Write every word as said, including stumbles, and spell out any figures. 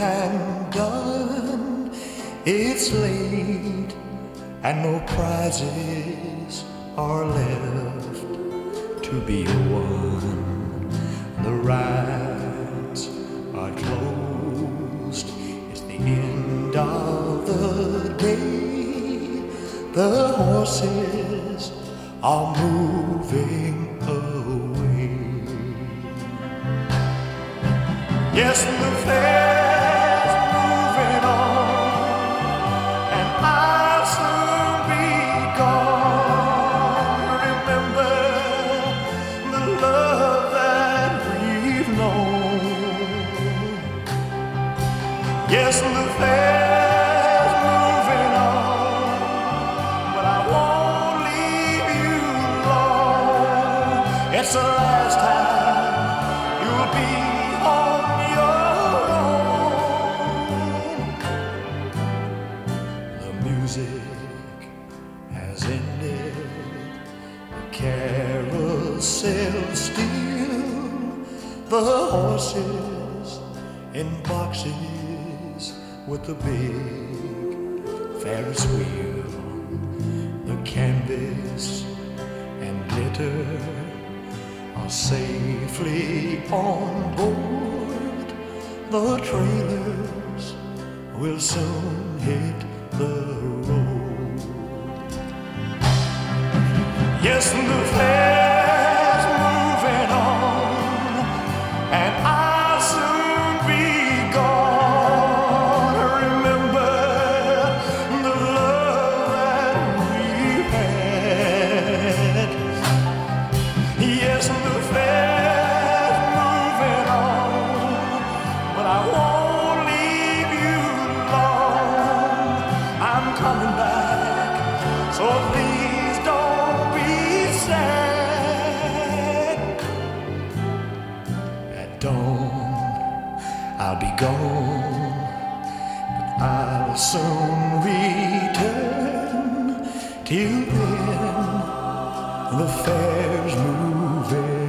and done. It's late and no prizes are left to be won. The rides are closed. It's the end of the day. The horses are moving away. Yes, the fair's moving on, and I'll soon be gone. Remember the love that we've known. Yes, the fair's moving on, but I won't leave you alone. It's the last time you'll be on your own. The music has ended, the carousel still, the horses in boxes with the big Ferris wheel, the canvas and glitter are safely on board. The trailers will soon hit the road. Yes, the fair's moving on, and I'll soon be gone. Remember the love that we've had. Yes, the fair's moving on, but I won't leave you alone. I'm coming back, so please don't be sad. At dawn, I'll be gone, but I'll soon return. Till then, the fair's moving